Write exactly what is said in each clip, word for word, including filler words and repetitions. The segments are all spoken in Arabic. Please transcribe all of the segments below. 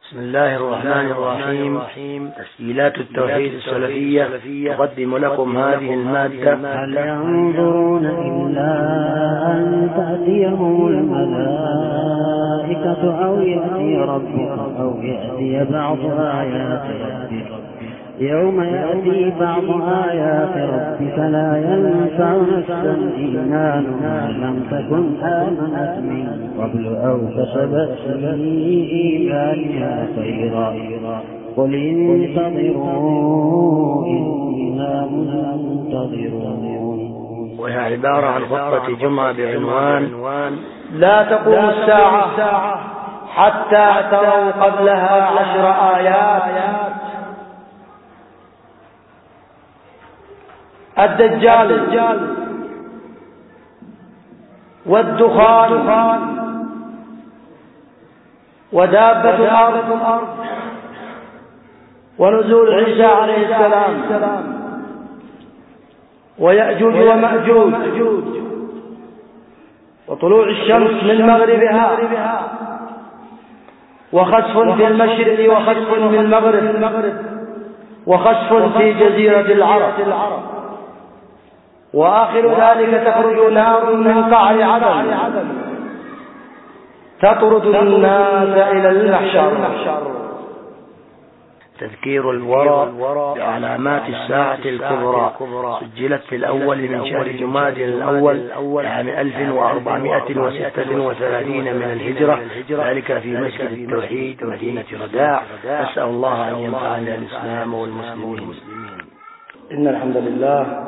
بسم الله الرحمن الرحيم. تسجيلات التوحيد السلفية تقدم لكم هذه المادة. هل ينظرون إلا أن تأتيهم الملائكة أو يأتي ربك أو يأتي بعض آيات ربك يوم يأتي بعض آيات ربك لا ينفع نفسا إيمانها لم تكن آمنت من قبل أو كسبت في إيمانها خيرا قل انتظروا إنا منتظرون. وهي عبارة عن خطبة جمعة بعنوان لا تقوم الساعة حتى تروا قبلها عشر آيات. الدجال والدخان ودابة الأرض ونزول عيسى عليه السلام ويأجوج ومأجوج وطلوع الشمس من مغربها وخسف في المشرق وخسف في المغرب وخسف في جزيرة العرب، وآخر ذلك تخرج نار من قعر عدن تطرد الناس إلى المحشر. تذكير الورى بعلامات الساعة الكبرى سجلت في الأول من شهر جماد الأول عام ألف وأربعمائة وستة وثلاثين من الهجرة، ذلك في مسجد التوحيد مدينة رداع. أسأل الله أن ينفعنا الإسلام والمسلمين. إن الحمد لله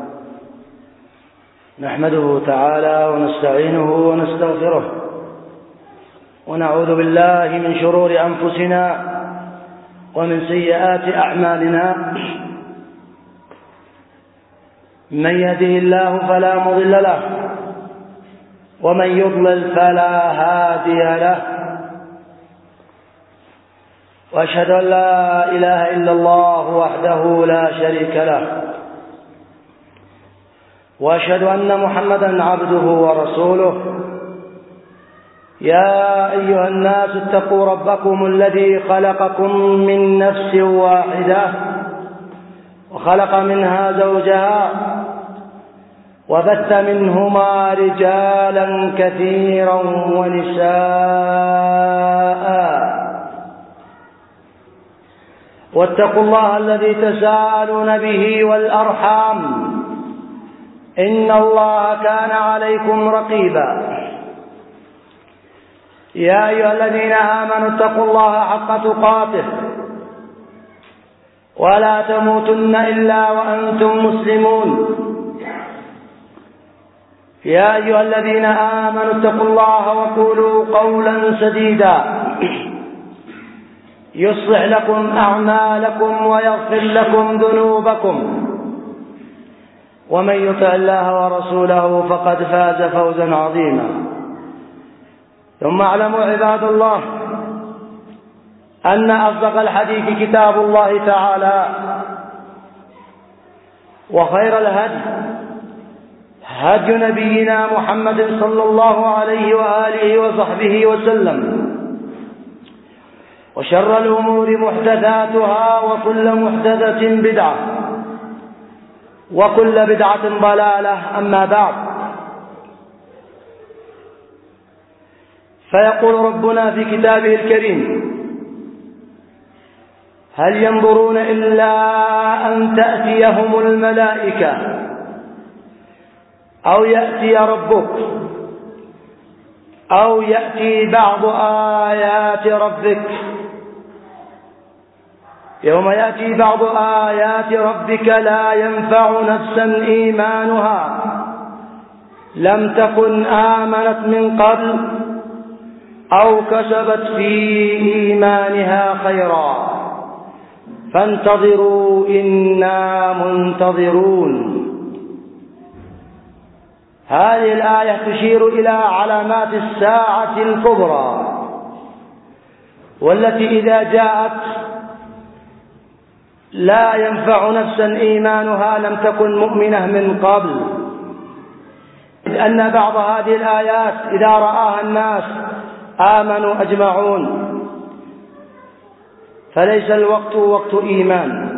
نحمده تعالى ونستعينه ونستغفره ونعوذ بالله من شرور أنفسنا ومن سيئات أعمالنا. من يهده الله فلا مضل له ومن يضلل فلا هادي له، وأشهد أن لا إله إلا الله وحده لا شريك له، وأشهد أن محمدا عبده ورسوله. يا أيها الناس اتقوا ربكم الذي خلقكم من نفس واحدة وخلق منها زوجها وبث منهما رجالا كثيرا ونساء، واتقوا الله الذي تساءلون به والأرحام إن الله كان عليكم رقيبا. يا أيها الذين آمنوا اتقوا الله حق تقاته ولا تموتن إلا وأنتم مسلمون. يا أيها الذين آمنوا اتقوا الله وقولوا قولا سديدا يصلح لكم أعمالكم ويغفر لكم ذنوبكم، ومن يطع الله ورسوله فقد فاز فوزا عظيما. ثم اعلموا عباد الله أن أصدق الحديث كتاب الله تعالى، وخير الهدي هدي نبينا محمد صلى الله عليه وآله وصحبه وسلم، وشر الأمور محدثاتها وكل محدثة بدعة وكل بدعة ضلالة. أما بعد، فيقول ربنا في كتابه الكريم: هل ينظرون إلا أن تأتيهم الملائكة أو يأتي ربك أو يأتي بعض آيات ربك يوم يأتي بعض آيات ربك لا ينفع نفسا إيمانها لم تكن آمنت من قبل أو كسبت في إيمانها خيرا فانتظروا إنا منتظرون. هذه الآية تشير إلى علامات الساعة الكبرى، والتي إذا جاءت لا ينفع نفسا إيمانها لم تكن مؤمنة من قبل، إذ أن بعض هذه الآيات إذا رآها الناس آمنوا أجمعون، فليس الوقت وقت إيمان.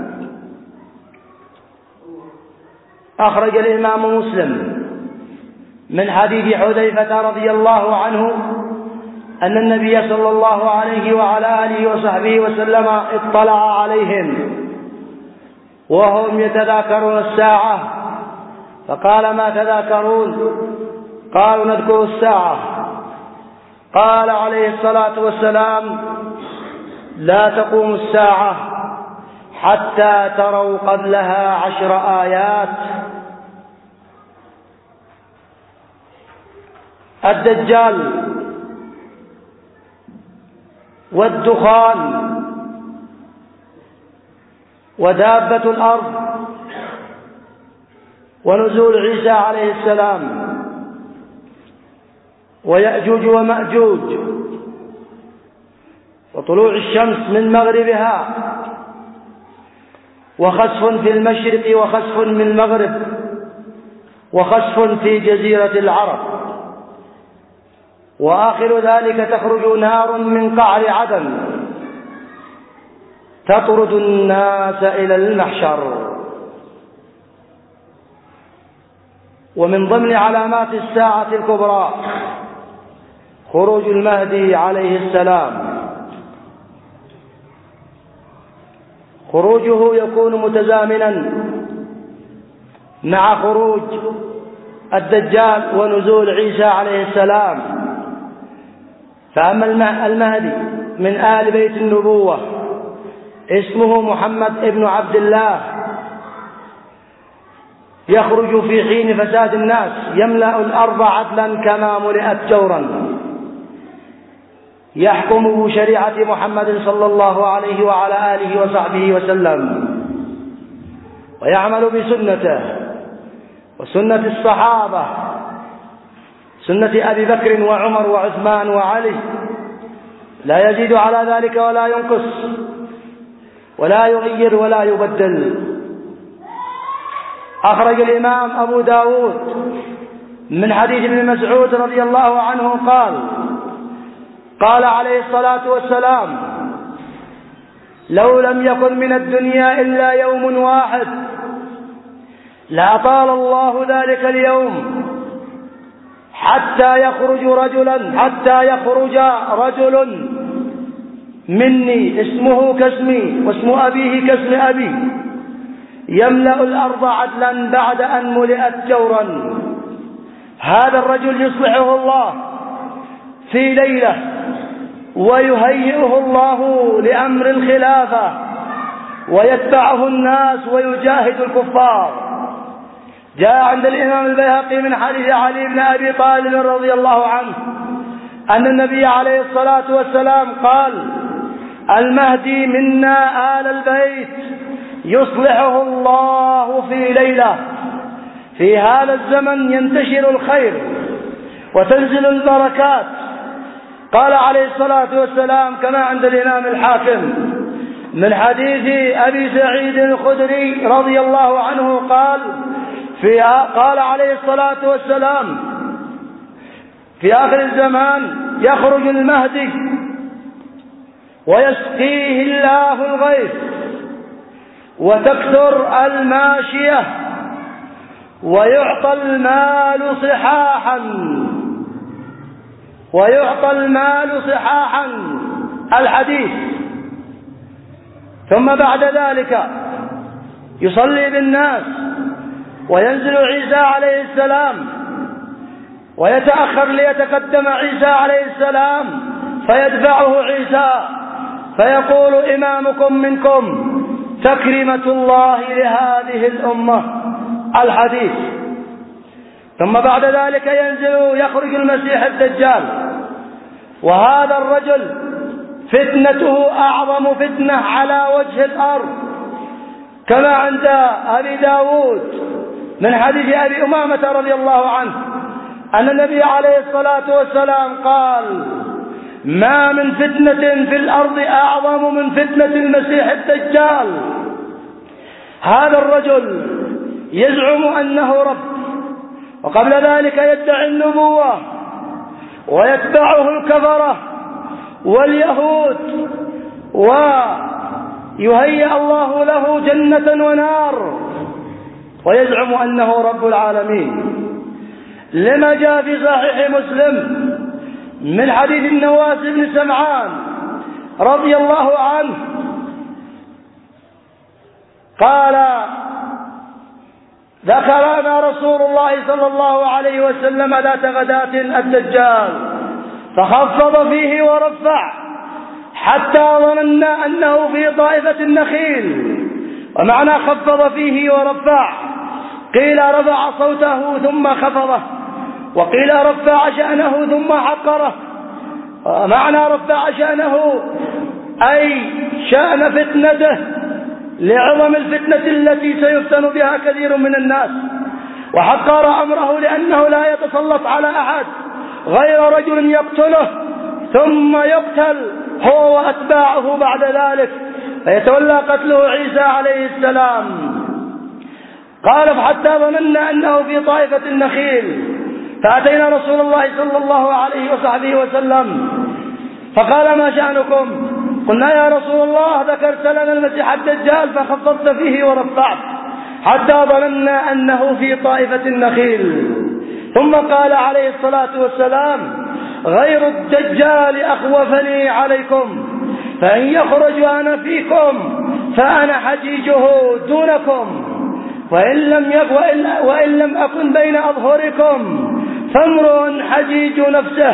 أخرج الإمام مسلم من حديث حذيفة رضي الله عنه أن النبي صلى الله عليه وعلى آله وصحبه وسلم اطلع عليهم وهم يتذاكرون الساعة، فقال: ما تذاكرون؟ قالوا: نذكر الساعة. قال عليه الصلاة والسلام: لا تقوم الساعة حتى تروا قبلها عشر آيات: الدجال والدخان ودابة الأرض ونزول عيسى عليه السلام ويأجوج ومأجوج وطلوع الشمس من مغربها وخسف في المشرق وخسف من المغرب وخسف في جزيرة العرب، وآخر ذلك تخرج نار من قعر عدن تطرد الناس إلى المحشر. ومن ضمن علامات الساعة الكبرى خروج المهدي عليه السلام. خروجه يكون متزامنا مع خروج الدجال ونزول عيسى عليه السلام. فأما المهدي من آل بيت النبوة اسمه محمد ابن عبد الله، يخرج في حين فساد الناس يملأ الأرض عدلا كما ملئت جورا، يحكم بشريعة محمد صلى الله عليه وعلى آله وصحبه وسلم، ويعمل بسنته وسنة الصحابة، سنة أبي بكر وعمر وعثمان وعلي، لا يزيد على ذلك ولا ينقص ولا يغير ولا يبدل. أخرج الإمام أبو داود من حديث ابن مسعود رضي الله عنه قال: قال عليه الصلاة والسلام: لو لم يكن من الدنيا إلا يوم واحد لأطال الله ذلك اليوم حتى يخرج رجلا حتى يخرج رجل مني اسمه كاسمي واسم أبيه كاسم أبي يملأ الأرض عدلا بعد أن ملئت جورا. هذا الرجل يصلحه الله في ليلة ويهيئه الله لأمر الخلافة ويتبعه الناس ويجاهد الكفار. جاء عند الإمام البيهقي من حديث علي بن أبي طالب رضي الله عنه أن النبي عليه الصلاة والسلام قال: المهدي منا آل البيت يصلحه الله في ليلة. في هذا الزمن ينتشر الخير وتنزل البركات. قال عليه الصلاة والسلام كما عند الإمام الحاكم من حديث أبي سعيد الخدري رضي الله عنه قال في قال عليه الصلاة والسلام: في آخر الزمان يخرج المهدي ويسقيه الله الغيث وتكثر الماشية ويعطى المال صحاحا ويعطى المال صحاحا الحديث. ثم بعد ذلك يصلي بالناس وينزل عيسى عليه السلام ويتأخر ليتقدم عيسى عليه السلام فيدفعه عيسى فيقول: إمامكم منكم تكريمة الله لهذه الأمة الحديث. ثم بعد ذلك ينزل يخرج المسيح الدجال، وهذا الرجل فتنته أعظم فتنة على وجه الأرض كما عند أبي داود من حديث أبي أمامة رضي الله عنه أن النبي عليه الصلاة والسلام قال: ما من فتنة في الأرض أعظم من فتنة المسيح الدجال. هذا الرجل يزعم أنه رب، وقبل ذلك يدعي النبوة، ويتبعه الكفرة واليهود يهيئ الله له جنة ونار ويزعم أنه رب العالمين، لما جاء في صحيح مسلم من حديث النواس بن سمعان رضي الله عنه قال: ذكر لنا رسول الله صلى الله عليه وسلم ذات غداة الدجال فخفض فيه ورفع حتى ظننا أنه في طائفة النخيل. ومعنى خفض فيه ورفع قيل رفع صوته ثم خفضه، وقيل رفع شأنه ثم حقره. ومعنى رفع شأنه أي شأن فتنته لعظم الفتنة التي سيفتن بها كثير من الناس، وحقر أمره لأنه لا يتسلط على أحد غير رجل يقتله ثم يقتل هو وأتباعه بعد ذلك، فيتولى قتله عيسى عليه السلام. قال: حتى ظننا أنه في طائفة النخيل، فأتينا رسول الله صلى الله عليه وصحبه وسلم فقال: ما شأنكم؟ قلنا: يا رسول الله ذكرت لنا المسيح الدجال فخفضت فيه ورفعت حتى ظننا أنه في طائفة النخيل. ثم قال عليه الصلاة والسلام: غير الدجال أخوفني عليكم، فإن يخرج أنا فيكم فأنا حجيجه دونكم، وإن لم, وإن, وإن لم أكن بين أظهركم فامرؤ حجيج نفسه،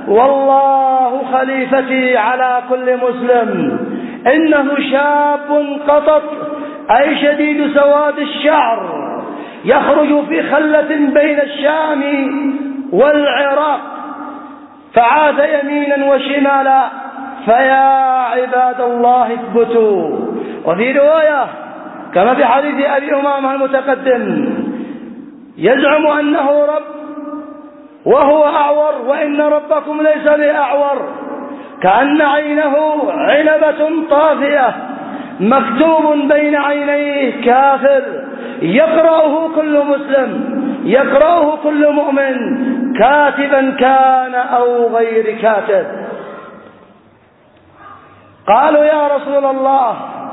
والله خليفتي على كل مسلم. إنه شاب قطط أي شديد سواد الشعر يخرج في خلة بين الشام والعراق، فعاد يمينا وشمالا، فيا عباد الله اثبتوا. وفي رواية كما في حديث أبي أمامة المتقدم يزعم أنه رب وهو أعور، وإن ربكم ليس بأعور، كأن عينه عنبة طافية مكتوب بين عينيه كافر، يقرأه كل مسلم، يقرأه كل مؤمن، كاتبا كان أو غير كاتب. قالوا: يا رسول الله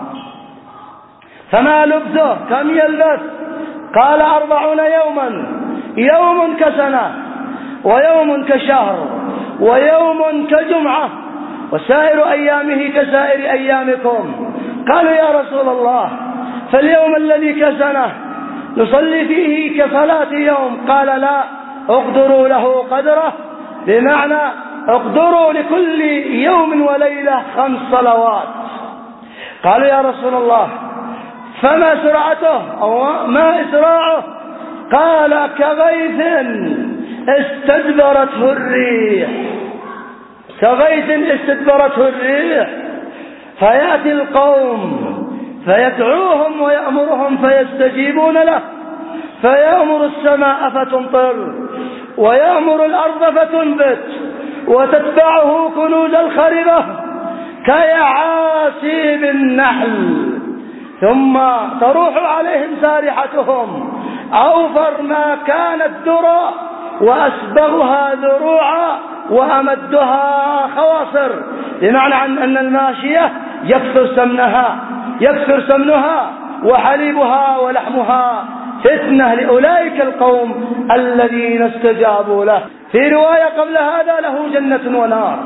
فما لبثه؟ كم يلبث؟ قال: أربعون يوما، يوم كسنة، ويوم كشهر، ويوم كجمعة، وسائر أيامه كسائر أيامكم. قالوا: يا رسول الله فاليوم الذي كسنة نصلي فيه كصلاة يوم؟ قال: لا، اقدروا له قدره، بمعنى اقدروا لكل يوم وليلة خمس صلوات. قالوا: يا رسول الله فما سرعته أو ما إسراعه؟ قال: كغيث استدبرته الريح، كغيث استدبرته الريح، فيأتي القوم فيدعوهم ويأمرهم فيستجيبون له، فيأمر السماء فتمطر، ويأمر الأرض فتنبت، وتتبعه كنوز الخربة كيعاسيب النحل، ثم تروح عليهم سارحتهم أوفر ما كانت ذرى، وأسبغها ذروعا، وأمدها خواصر، بمعنى أن الماشية يكثر سمنها يكثر سمنها وحليبها ولحمها، فتنة لأولئك القوم الذين استجابوا له. في رواية قبل هذا: له جنة ونار،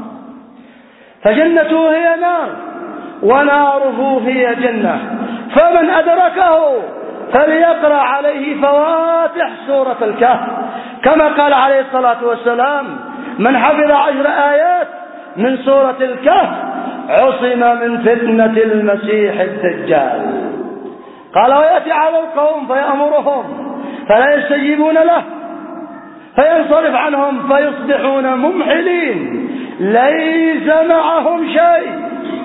فجنته هي نار وناره هي جنة، فمن أدركه فليقرأ عليه فواتح سورة الكهف، كما قال عليه الصلاة والسلام: من حفظ عشر آيات من سورة الكهف عصم من فتنة المسيح الدجال. قال: ويأتي على القوم فيأمرهم فلا يستجيبون له، فينصرف عنهم فيصبحون ممحلين ليس معهم شيء.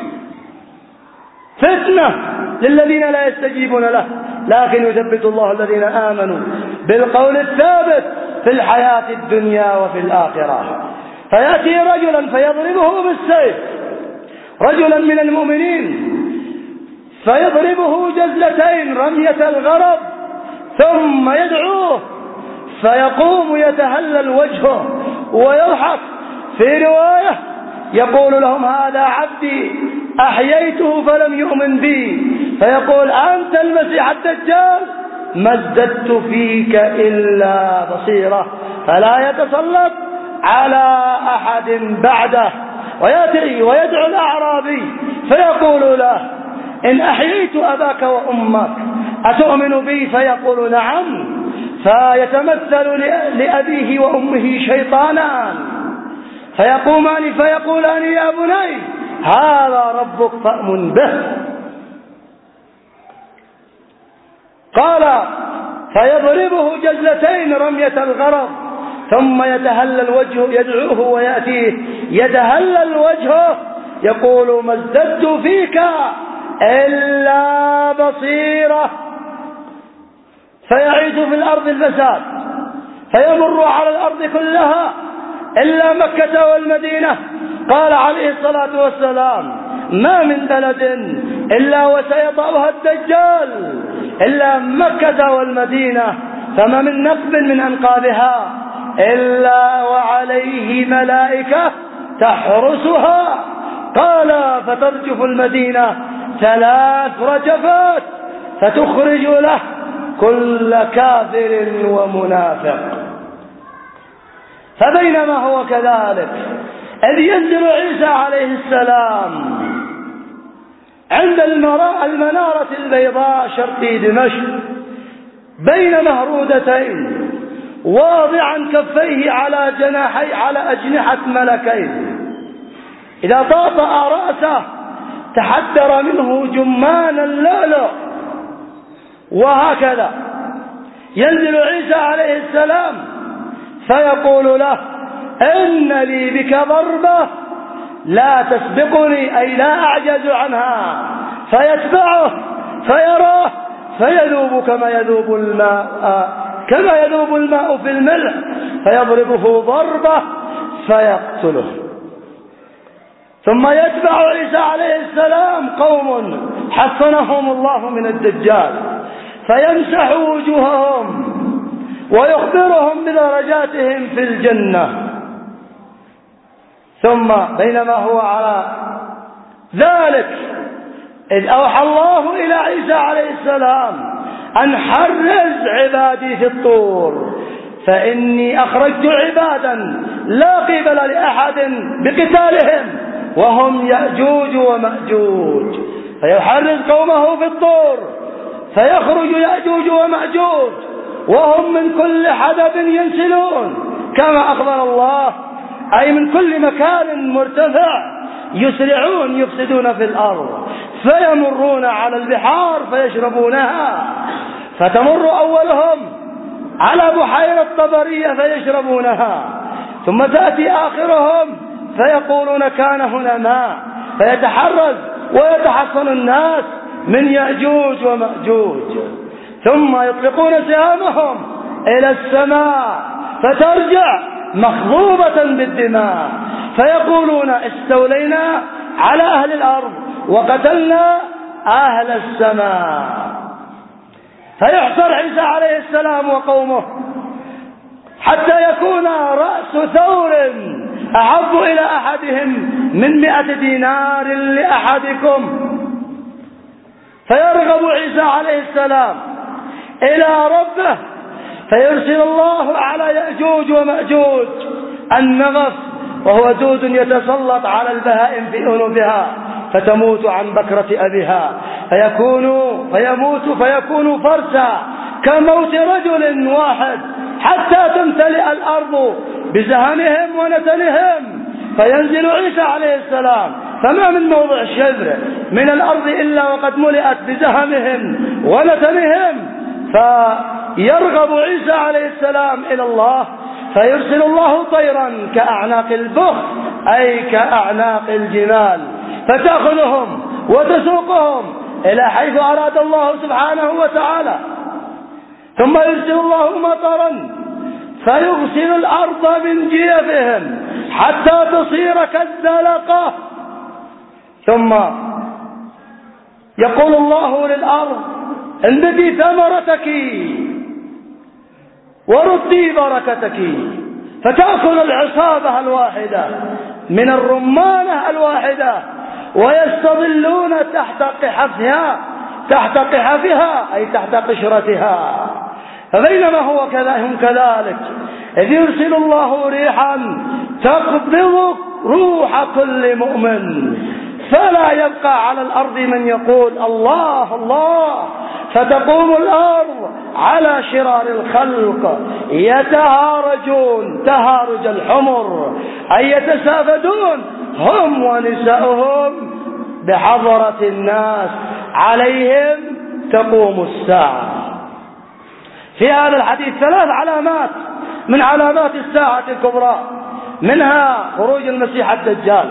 فتنة للذين لا يستجيبون له، لكن يثبت الله الذين آمنوا بالقول الثابت في الحياة الدنيا وفي الآخرة. فيأتي رجلا فيضربه بالسيف، رجلا من المؤمنين، فيضربه جزلتين رمية الغرض، ثم يدعوه فيقوم يتهلل وجهه ويضحك. في رواية يقول لهم: هذا عبدي أحييته فلم يؤمن بي فيقول أنت المسيح الدجال ما ازددت فيك إلا بصيرة فلا يتسلط على أحد بعده. ويأتي ويدعو الأعرابي فيقول له إن أحييت أباك وأمك أتؤمن بي؟ فيقول نعم. فيتمثل لأبيه وأمه شيطانان فيقومان فيقولان يا بني هذا ربك فأمن به. قال فيضربه جزلتين رمية الغرض ثم يتهلل وجهه يدعوه ويأتيه يتهلل وجهه يقول ما ازددت فيك إلا بصيرة. فيعيث في الأرض الفساد فيمر على الأرض كلها إلا مكة والمدينة. قال عليه الصلاة والسلام ما من بلد إلا وسيطأها الدجال إلا مكة والمدينة فما من نقب من أنقابها إلا وعليه ملائكة تحرسها. قال فترجف المدينة ثلاث رجفات فتخرج له كل كافر ومنافق. فبينما هو كذلك إذ ينزل عيسى عليه السلام عند المنارة البيضاء شرقي دمشق بين مهرودتين واضعا كفيه على جناحي على أجنحة ملكين إذا طاطأ رأسه تحدر منه جمان اللؤلؤ. وهكذا ينزل عيسى عليه السلام فيقول له إن لي بك ضربة لا تسبقني أي لا أعجز عنها. فيتبعه فيراه فيذوب كما يذوب الماء كما يذوب الماء في الملح فيضربه ضربة فيقتله. ثم يتبع عيسى عليه السلام قوم حصنهم الله من الدجال فيمسح وجوههم ويخبرهم بدرجاتهم في الجنة. ثم بينما هو على ذلك إذ أوحى الله إلى عيسى عليه السلام أن حرز عبادي في الطور فإني أخرجت عبادا لا قبل لأحد بقتالهم وهم يأجوج ومأجوج. فيحرز قومه في الطور فيخرج يأجوج ومأجوج وهم من كل حدب ينسلون كما أخبر الله أي من كل مكان مرتفع يسرعون يفسدون في الأرض فيمرون على البحار فيشربونها. فتمر أولهم على بحيرة طبرية فيشربونها ثم تأتي آخرهم فيقولون كان هنا ماء فيتحرز ويتحصن الناس من يأجوج ومأجوج. ثم يطلقون سهامهم إلى السماء فترجع مخضوبة بالدماء فيقولون استولينا على أهل الأرض وقتلنا أهل السماء. فيحصر عيسى عليه السلام وقومه حتى يكون رأس ثور أحب إلى أحدهم من مئة دينار لأحدكم. فيرغب عيسى عليه السلام إلى ربه فيرسل الله على يأجوج ومأجوج النغف وهو دود يتسلط على البهائم في أنوفها فتموت عن بكرة أبيها فيكون فيموت فيكون فرسا كموت رجل واحد حتى تمتلئ الأرض بزهمهم ونتنهم. فينزل عيسى عليه السلام فما من موضع شبر من الأرض إلا وقد ملئت بزهمهم ونتنهم. فيرغب عيسى عليه السلام إلى الله فيرسل الله طيرا كأعناق البخ أي كأعناق الجمال فتأخذهم وتسوقهم إلى حيث أراد الله سبحانه وتعالى. ثم يرسل الله مطرا فيغسل الأرض من جيفهم حتى تصير كالزلقة. ثم يقول الله للأرض انبتي ثمرتك وردي بركتك فتأكل العصابة الواحدة من الرمانة الواحدة ويستظلون تحت قحفها تحت قحفها أي تحت قشرتها. فبينما هو هم كذلك إذ يرسل الله ريحا تقبض روح كل مؤمن، فلا يبقى على الأرض من يقول الله الله، فتقوم الأرض على شرار الخلق يتهارجون تهارج الحمر، أي يتسافدون هم ونساؤهم بحضرة الناس، عليهم تقوم الساعة. في هذا الحديث ثلاث علامات من علامات الساعة الكبرى، منها خروج المسيح الدجال،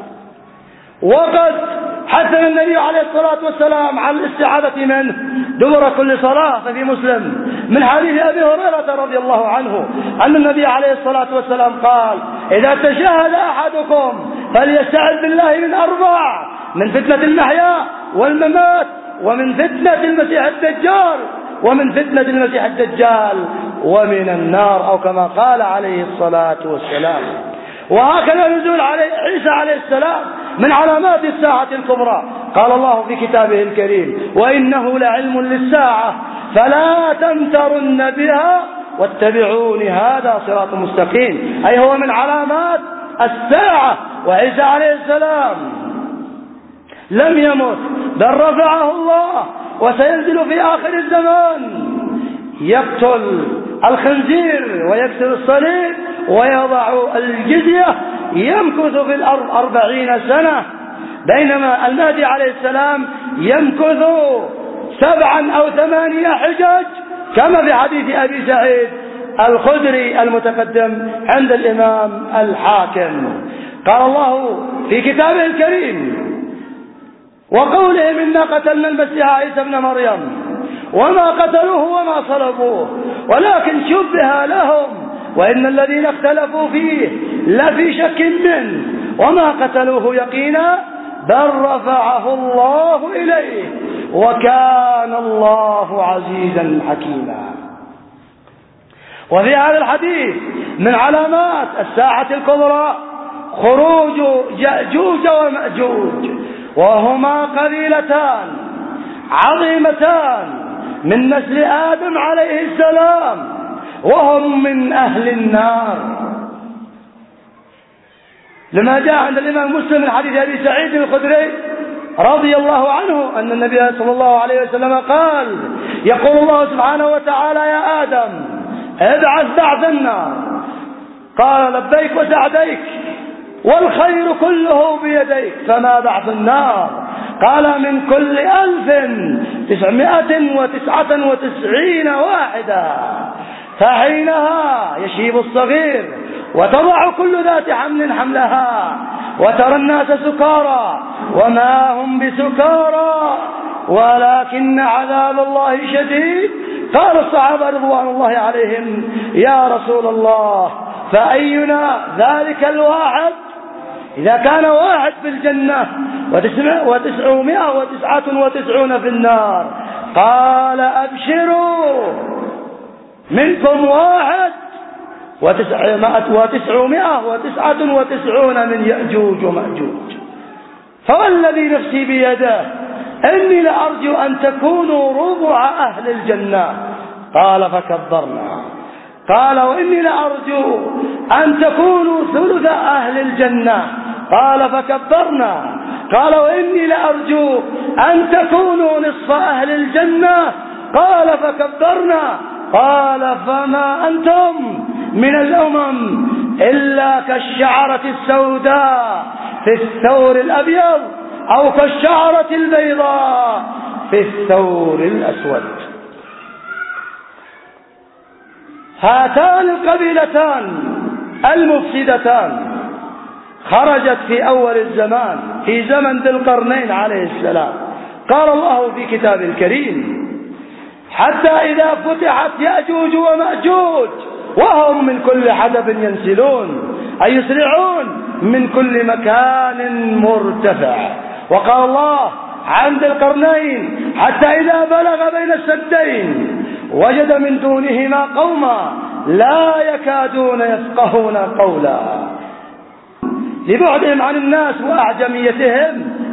وقد حثنا النبي عليه الصلاة والسلام على الاستعاذة منه دبر كل صلاة. ففي مسلم من حديث أبي هريرة رضي الله عنه أن النبي عليه الصلاة والسلام قال: إذا تشهد أحدكم فليستعذ بالله من أربع: من فتنة المحيا والممات، ومن فتنة المسيح الدجال ومن فتنة المسيح الدجال ومن النار، أو كما قال عليه الصلاة والسلام. وهكذا نزول عليه عيسى عليه السلام من علامات الساعة الكبرى. قال الله في كتابه الكريم: وإنه لعلم للساعة فلا تمترن بها واتبعون هذا صراط مستقيم، أي هو من علامات الساعة. وعيسى عليه السلام لم يمت بل رفعه الله، وسينزل في آخر الزمان يقتل الخنزير ويكسر الصليب ويضع الجزية، يمكث في الأرض أربعين سنة، بينما المهدي عليه السلام يمكث سبعا أو ثمانية حجج، كما في حديث أبي سعيد الخدري المتقدم عند الإمام الحاكم. قال الله في كتابه الكريم: وقولهم إنا قتلنا المسيح عيسى ابن مريم وما قتلوه وما صلبوه ولكن شبه لهم وإن الذين اختلفوا فيه لفي شك منه وما قتلوه يقينا بل رفعه الله إليه وكان الله عزيزا حكيما. وفي هذا الحديث من علامات الساعة الكبرى خروج يأجوج ومأجوج، وهما قبيلتان عظيمتان من نسل آدم عليه السلام، وهم من أهل النار، لما جاء عند الإمام مسلم من حديث أبي سعيد الخدري رضي الله عنه أن النبي صلى الله عليه وسلم قال: يقول الله سبحانه وتعالى: يا آدم ابعث بعث النار. قال: لبيك وسعديك والخير كله بيديك، فما بعث النار؟ قال: من كل ألف تسعمائة وتسعة وتسعين واحدة. فحينها يشيب الصغير وتضع كل ذات حمل حملها وترى الناس سكارى وما هم بسكارى ولكن عذاب الله شديد. قال الصحابة رضوان الله عليهم: يا رسول الله فأينا ذلك الواحد؟ إذا كان واحد في الجنة وتسعمائة وتسعة وتسعون في النار. قال: أبشروا منكم واحد وتسعمائة وتسعمائة وتسعة وتسعون من يأجوج ومأجوج. فوالذي نفسي بيده إني لأرجو أن تكونوا ربع أهل الجنة. قال: فكبرنا. قال: وإني لأرجو أن تكونوا ثلث أهل الجنة. قال: فكبرنا. قال: وإني لأرجو أن تكونوا نصف أهل الجنة. قال: فكبرنا. قال: فما أنتم من الأمم إلا كالشعرة السوداء في الثور الأبيض أو كالشعرة البيضاء في الثور الأسود. هاتان القبيلتان المفسدتان خرجت في أول الزمان في زمن ذي القرنين عليه السلام. قال الله في كتابه الكريم: حتى إذا فتحت يأجوج ومأجوج وهم من كل حدب ينسلون، أي يسرعون من كل مكان مرتفع. وقال الله عن ذي القرنين: حتى إذا بلغ بين السدين وجد من دونهما قوما لا يكادون يفقهون قولا، لبعدهم عن الناس وأعجميتهم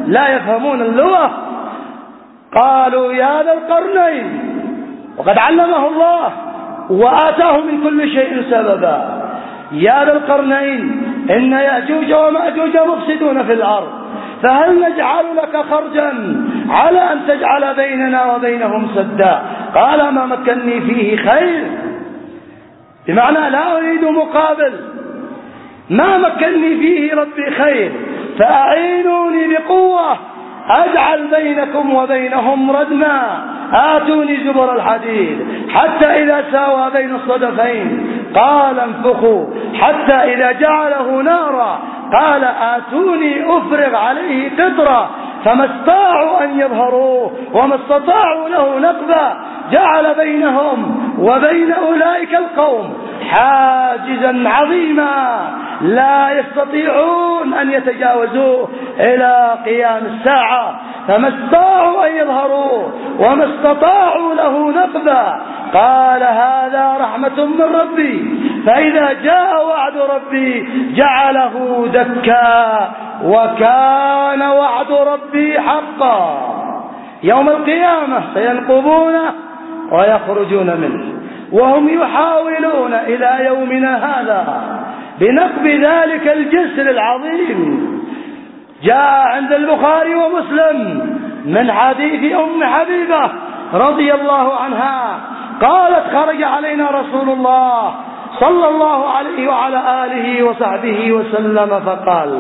لا يفهمون اللغة. قالوا يا ذا القرنين، وقد علمه الله وآتاه من كل شيء سببا، يا ذا القرنين إن يأجوج ومأجوج مفسدون في الأرض، فهل نجعل لك خرجا على أن تجعل بيننا وبينهم سدا؟ قال ما مكني فيه خير، بمعنى لا أريد مقابل، ما مكني فيه ربي خير، فأعينوني بقوة أجعل بينكم وبينهم ردما، آتوني زبر الحديد حتى إذا ساوى بين الصدفين قال انفخوا حتى إذا جعله نارا قال آتوني أفرغ عليه قطرا، فما استطاعوا أن يظهروه وما استطاعوا له نقبا، جعل بينهم وبين أولئك القوم حاجزا عظيما لا يستطيعون أن يتجاوزوه إلى قيام الساعة، فما استطاعوا أن يظهروه وما استطاعوا له نقبا. قال هذا رحمة من ربي، فإذا جاء وعد ربي جعله دكا، وكان وعد ربي حقا. يوم القيامة سينقبونه ويخرجون منه، وهم يحاولون إلى يومنا هذا بنقب ذلك الجسر العظيم. جاء عند البخاري ومسلم من حديث أم حبيبة رضي الله عنها قالت خرج علينا رسول الله صلى الله عليه وعلى آله وصحبه وسلم فقال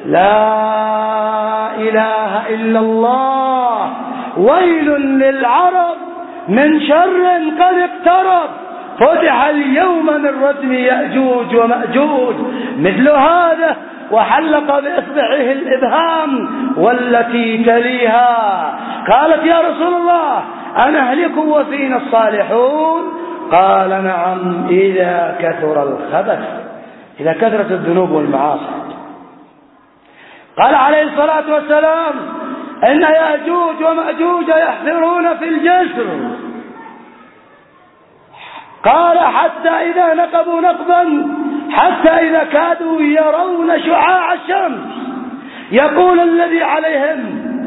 لا إله إلا الله، ويل للعرب من شر قد اقترب، فتح اليوم من ردم يأجوج ومأجوج مثل هذا، وحلق بإصبعه الإبهام والتي تليها. قالت يا رسول الله أنهلك وفينا الصالحون؟ قال نعم إذا كثر الخبث، إذا كثرت الذنوب والمعاصي. قال عليه الصلاة والسلام إن يأجوج ومأجوج يحفرون في الجسر، قال حتى إذا نقبوا نقبا حتى إذا كادوا يرون شعاع الشمس يقول الذي عليهم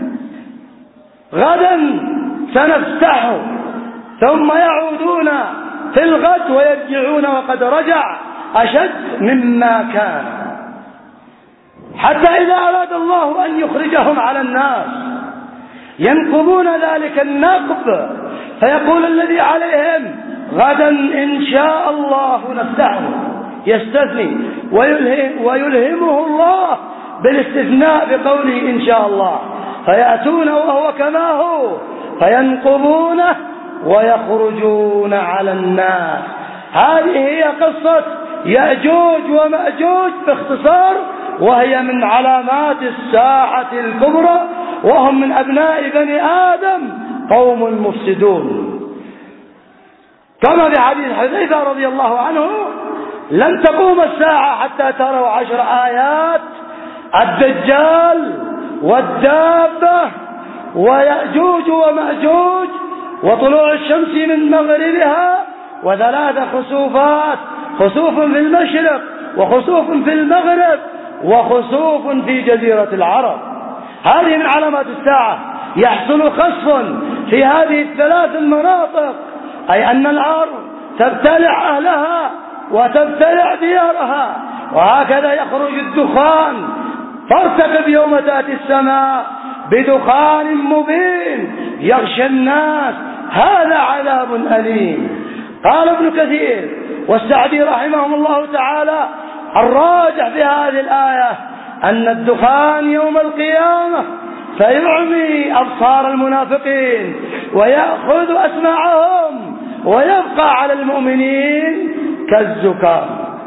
غدا سنفتح، ثم يعودون في الغد ويرجعون وقد رجع أشد مما كان، حتى إذا أراد الله أن يخرجهم على الناس ينقبون ذلك النقب، فيقول الذي عليهم غدا إن شاء الله نفتحه، يستثني ويلهم ويلهمه الله بالاستثناء بقوله إن شاء الله، فيأتون وهو كما هو فينقبونه ويخرجون على الناس. هذه هي قصة يأجوج ومأجوج باختصار، وهي من علامات الساعة الكبرى، وهم من أبناء بني آدم قوم مفسدون. كما في حديث حذيفة رضي الله عنه لن تقوم الساعة حتى تروا عشر آيات: الدجال والدابة ويأجوج ومأجوج وطلوع الشمس من مغربها وثلاث خسوفات، خسوف في المشرق وخسوف في المغرب وخسوف في جزيرة العرب. هذه من علامات الساعة. يحصل خسف في هذه الثلاث المناطق، أي أن الأرض تبتلع أهلها وتبتلع ديارها، وهكذا يخرج الدخان. فارتقب يوم تأتي السماء بدخان مبين يغشى الناس، هذا عذاب أليم. قال ابن كثير والسعدي رحمهم الله تعالى الراجح في هذه الآية أن الدخان يوم القيامة فيعمي أبصار المنافقين ويأخذ أسماعهم ويبقى على المؤمنين كالزكام.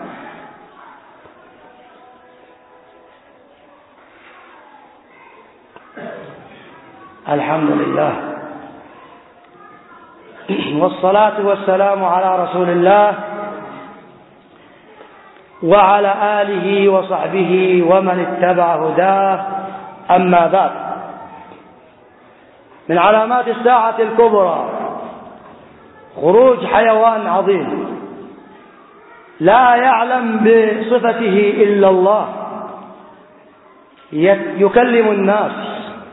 الحمد لله والصلاة والسلام على رسول الله وعلى آله وصحبه ومن اتبع هداه. أما بعد، من علامات الساعة الكبرى خروج حيوان عظيم لا يعلم بصفته إلا الله، يكلم الناس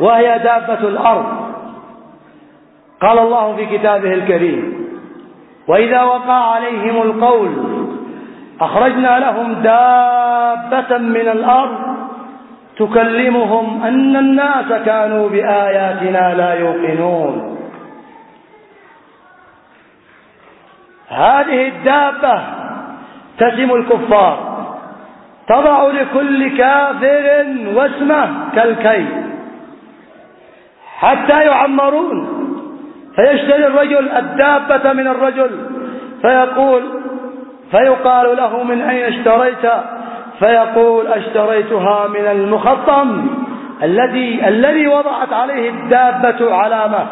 وهي دابة الأرض. قال الله في كتابه الكريم: وإذا وقع عليهم القول أخرجنا لهم دابة من الأرض تكلمهم أن الناس كانوا بآياتنا لا يوقنون. هذه الدابة تسم الكفار، تضع لكل كافر واسمه كالكي حتى يعمرون، فيشتري الرجل الدابة من الرجل فيقول فيقال له: من أين اشتريت؟ فيقول: اشتريتها من المخطم الذي الذي وضعت عليه الدابة علامة.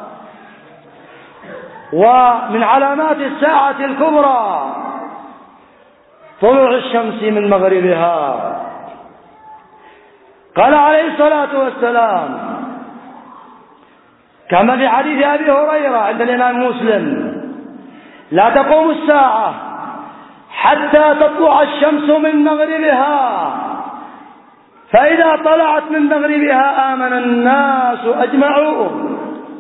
ومن علامات الساعة الكبرى طلوع الشمس من مغربها. قال عليه الصلاة والسلام كما في حديث أبي هريرة عند الإمام مسلم: لا تقوم الساعة حتى تطلع الشمس من مغربها، فإذا طلعت من مغربها آمن الناس أجمعون،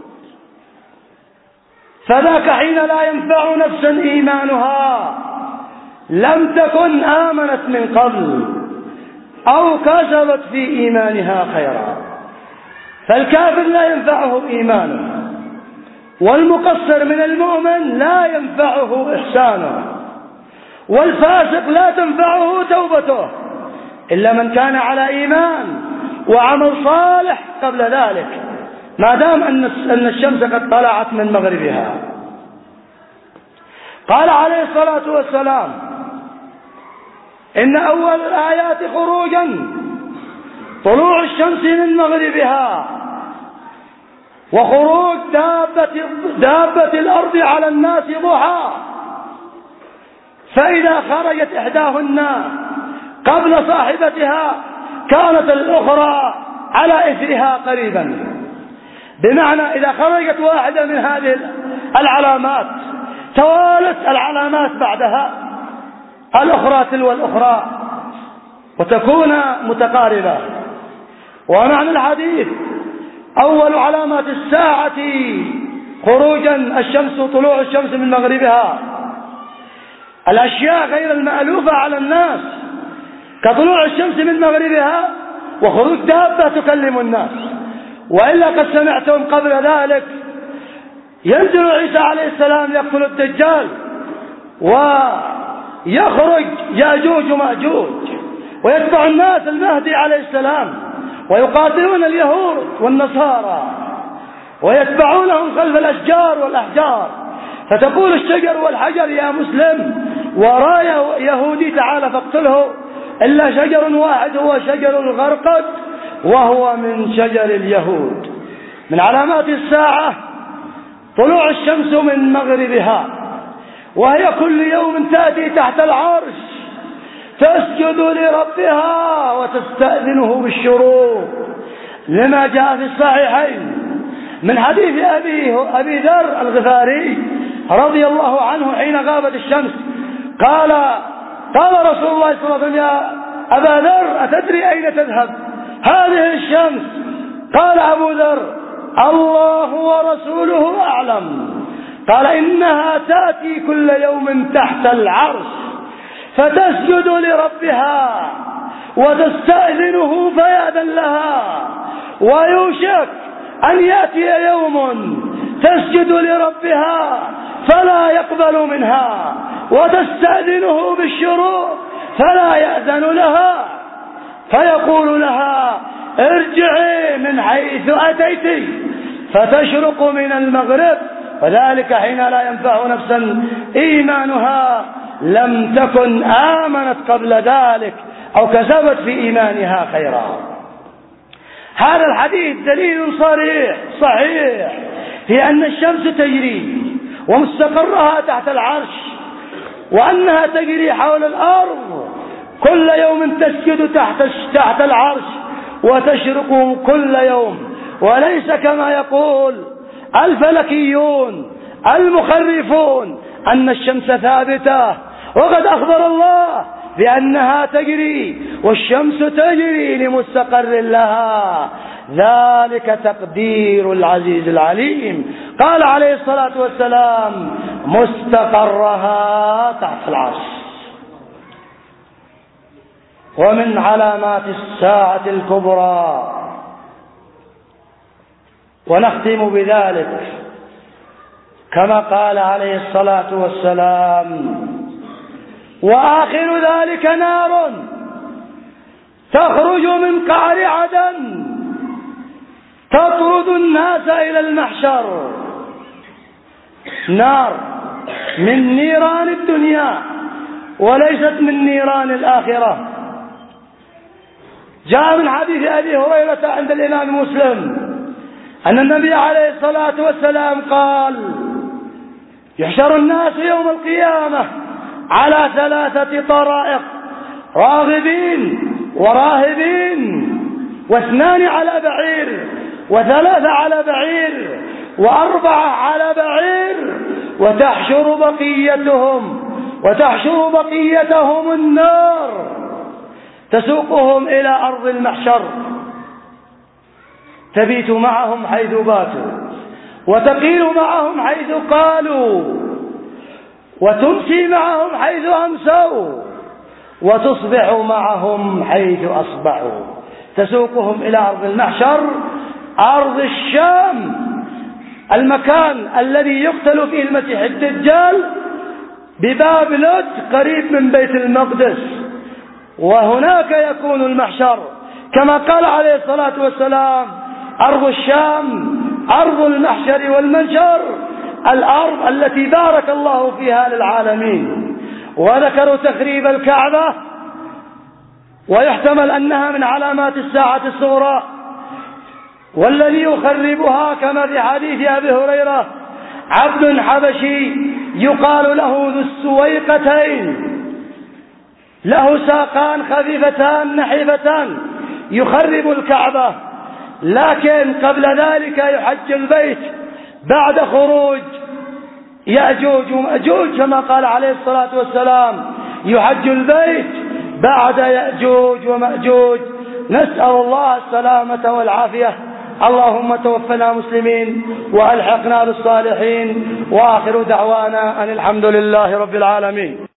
فذاك حين لا ينفع نفسا إيمانها لم تكن آمنت من قبل أو كسبت في إيمانها خيرا. فالكافر لا ينفعه إيمانه، والمقصر من المؤمن لا ينفعه إحسانه، والفاسق لا تنفعه توبته، إلا من كان على إيمان وعمل صالح قبل ذلك، ما دام أن الشمس قد طلعت من مغربها. قال عليه الصلاة والسلام: إن أول الآيات خروجا طلوع الشمس من مغربها، وخروج دابة, دابة الأرض على الناس ضحى، فإذا خرجت إحداهن قبل صاحبتها كانت الأخرى على إثرها قريبا. بمعنى إذا خرجت واحدة من هذه العلامات توالت العلامات بعدها الأخرى تلو الأخرى وتكون متقاربة. ومعنى الحديث: أول علامات الساعة خروجا الشمس طلوع الشمس من مغربها، الأشياء غير المألوفة على الناس كطلوع الشمس من مغربها وخروج دابة تكلم الناس. وإلا قد سمعتم قبل ذلك ينزل عيسى عليه السلام يقتل الدجال، ويخرج يأجوج ومأجوج، ويتبع الناس المهدي عليه السلام، ويقاتلون اليهود والنصارى ويتبعونهم خلف الأشجار والأحجار، فتقول الشجر والحجر: يا مسلم وراء يهودي تعال فاقتله، إلا شجر واحد هو شجر الغرقد وهو من شجر اليهود. من علامات الساعة طلوع الشمس من مغربها، وهي كل يوم تأتي تحت العرش تسجد لربها وتستأذنه بالشروق، لما جاء في الصحيحين من حديث أبي, أبي ذر الغفاري رضي الله عنه حين غابت الشمس قال قال رسول الله صلى الله عليه وسلم: يا أبا ذر أتدري أين تذهب هذه الشمس؟ قال أبو ذر: الله ورسوله أعلم. قال: إنها تأتي كل يوم تحت العرش فتسجد لربها وتستأذنه فيأذن لها، ويوشك أن يأتي يوم تسجد لربها فلا يقبل منها، وتستأذنه بالشروق فلا يأذن لها، فيقول لها: ارجعي من حيث أتيت، فتشرق من المغرب، وذلك حين لا ينفع نفسا إيمانها لم تكن آمنت قبل ذلك أو كسبت في إيمانها خيرا. هذا الحديث دليل صريح صحيح في أن الشمس تجري ومستقرها تحت العرش، وأنها تجري حول الأرض كل يوم تسجد تحت تحت العرش وتشرق كل يوم، وليس كما يقول الفلكيون المخرفون أن الشمس ثابتة، وقد أخبر الله بأنها تجري، والشمس تجري لمستقر لها ذلك تقدير العزيز العليم. قال عليه الصلاة والسلام مستقرها تحت العرش. ومن علامات الساعة الكبرى، ونختم بذلك كما قال عليه الصلاة والسلام وآخر ذلك نار تخرج من قعر عدن تطرد الناس إلى المحشر، نار من نيران الدنيا وليست من نيران الآخرة. جاء من حديث أبي هريرة عند الإمام مسلم أن النبي عليه الصلاة والسلام قال يحشر الناس يوم القيامة على ثلاثة طرائق، راغبين وراهبين، واثنان على بعير، وثلاثة على بعير، وأربعة على بعير، وتحشر بقيتهم وتحشر بقيتهم النار تسوقهم إلى أرض المحشر، تبيت معهم حيث باتوا، وتقيل معهم حيث قالوا، وتمسي معهم حيث أمسوا، وتصبح معهم حيث أصبحوا، تسوقهم إلى أرض المحشر، أرض الشام، المكان الذي يقتل فيه المسيح الدجال، بباب لد قريب من بيت المقدس، وهناك يكون المحشر كما قال عليه الصلاة والسلام أرض الشام أرض المحشر والمنشر، الأرض التي بارك الله فيها للعالمين. وذكروا تخريب الكعبة، ويحتمل أنها من علامات الساعة الصغرى، والذي يخربها كما في حديث أبي هريرة عبد حبشي يقال له ذو السويقتين، له ساقان خفيفتان نحيفتان، يخرب الكعبة، لكن قبل ذلك يحج البيت بعد خروج يأجوج ومأجوج كما قال عليه الصلاة والسلام يحج البيت بعد يأجوج ومأجوج. نسأل الله السلامة والعافية. اللهم توفنا مسلمين وألحقنا بالصالحين، وآخر دعوانا أن الحمد لله رب العالمين.